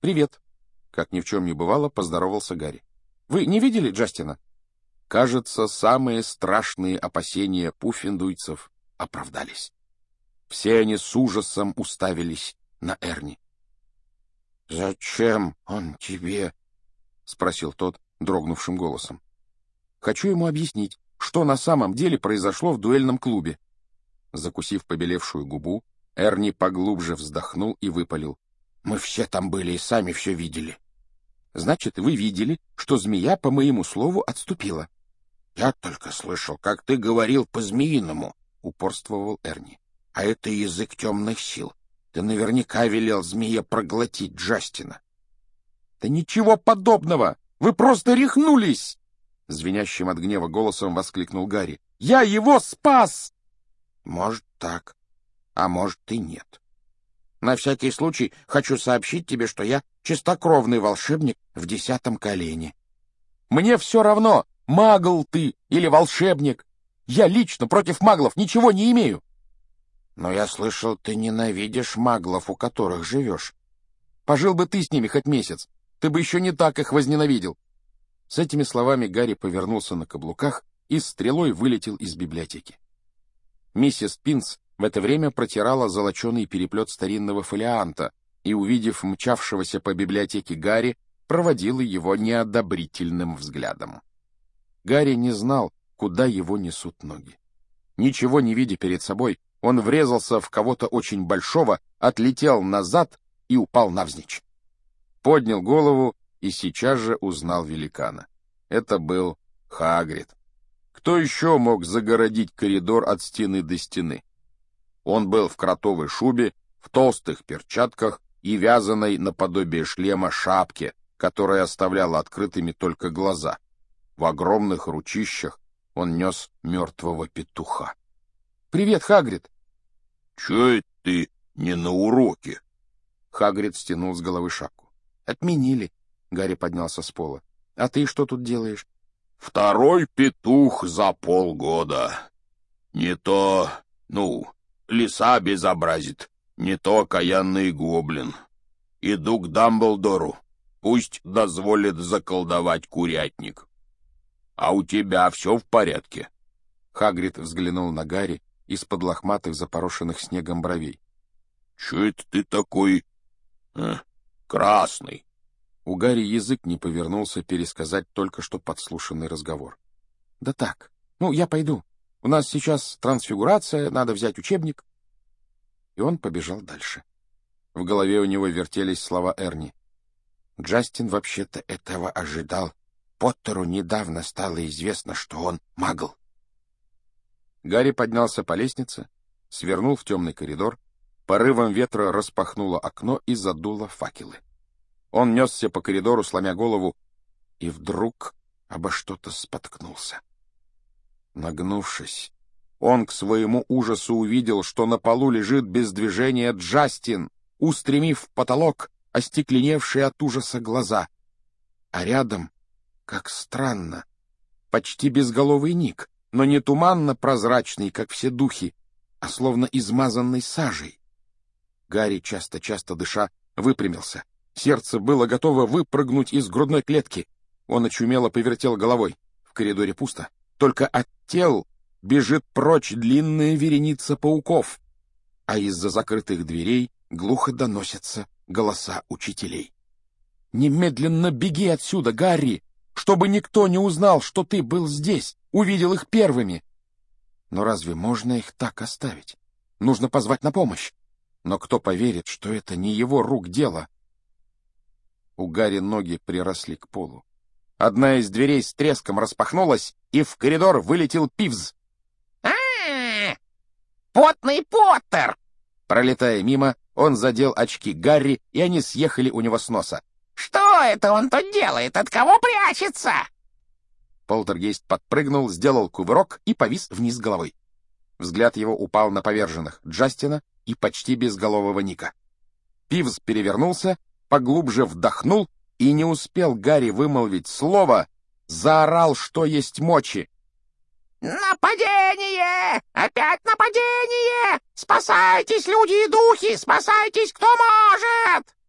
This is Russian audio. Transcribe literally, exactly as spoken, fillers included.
«Привет!» — как ни в чем не бывало, поздоровался Гарри. «Вы не видели Джастина?» Кажется, самые страшные опасения пуффендуйцев оправдались. Все они с ужасом уставились на Эрни. «Зачем он тебе?» — спросил тот дрогнувшим голосом. «Хочу ему объяснить, что на самом деле произошло в дуэльном клубе». Закусив побелевшую губу, Эрни поглубже вздохнул и выпалил. «Мы все там были и сами все видели». «Значит, вы видели, что змея, по моему слову, отступила?» «Я только слышал, как ты говорил по-змеиному», — упорствовал Эрни. «А это язык темных сил. Ты наверняка велел змее проглотить Джастина». «Да ничего подобного! Вы просто рехнулись!» Звенящим от гнева голосом воскликнул Гарри. «Я его спас!» «Может, так, а может и нет. На всякий случай хочу сообщить тебе, что я чистокровный волшебник в десятом колене». «Мне все равно, магл ты или волшебник. Я лично против маглов ничего не имею». «Но я слышал, ты ненавидишь маглов, у которых живешь». «Пожил бы ты с ними хоть месяц, ты бы еще не так их возненавидел». С этими словами Гарри повернулся на каблуках и стрелой вылетел из библиотеки. Миссис Пинс в это время протирала золоченый переплет старинного фолианта и, увидев мчавшегося по библиотеке Гарри, проводила его неодобрительным взглядом. Гарри не знал, куда его несут ноги. Ничего не видя перед собой, он врезался в кого-то очень большого, отлетел назад и упал навзничь. Поднял голову и сейчас же узнал великана. Это был Хагрид. Кто еще мог загородить коридор от стены до стены? Он был в кротовой шубе, в толстых перчатках и вязаной наподобие шлема шапке, которая оставляла открытыми только глаза. В огромных ручищах он нес мертвого петуха. «Привет, Хагрид!» «Че это ты не на уроке?» Хагрид стянул с головы шапку. «Отменили». Гарри поднялся с пола. «А ты что тут делаешь?» «Второй петух за полгода. Не то, ну, лиса безобразит, не то окаянный гоблин. Иду к Дамблдору, пусть дозволит заколдовать курятник. А у тебя все в порядке?» Хагрид взглянул на Гарри из-под лохматых, запорошенных снегом бровей. «Че это ты такой э, красный?» У Гарри язык не повернулся пересказать только что подслушанный разговор. «Да так. Ну, я пойду. У нас сейчас трансфигурация, надо взять учебник». И он побежал дальше. В голове у него вертелись слова Эрни. «Джастин вообще-то этого ожидал. Поттеру недавно стало известно, что он магл». Гарри поднялся по лестнице, свернул в темный коридор, порывом ветра распахнуло окно и задуло факелы. Он несся по коридору, сломя голову, и вдруг обо что-то споткнулся. Нагнувшись, он к своему ужасу увидел, что на полу лежит без движения Джастин, устремив в потолок остекленевшие от ужаса глаза. А рядом, как странно, почти безголовый Ник, но не туманно-прозрачный, как все духи, а словно измазанный сажей. Гарри, часто-часто дыша, выпрямился. Сердце было готово выпрыгнуть из грудной клетки. Он очумело повертел головой. В коридоре пусто. Только от тел бежит прочь длинная вереница пауков. А из-за закрытых дверей глухо доносятся голоса учителей. «Немедленно беги отсюда, Гарри, чтобы никто не узнал, что ты был здесь, увидел их первыми!» Но разве можно их так оставить? Нужно позвать на помощь. Но кто поверит, что это не его рук дело? У Гарри ноги приросли к полу. Одна из дверей с треском распахнулась, и в коридор вылетел Пивз. А-а-а! Потный Поттер! Пролетая мимо, он задел очки Гарри, и они съехали у него с носа. Что это он тут делает? От кого прячется? Полтергейст подпрыгнул, сделал кувырок и повис вниз головой. Взгляд его упал на поверженных Джастина и почти безголового Ника. Пивз перевернулся, поглубже вдохнул, и не успел Гарри вымолвить слово, заорал, что есть мочи. «Нападение! Опять нападение! Спасайтесь, люди и духи! Спасайтесь, кто может!»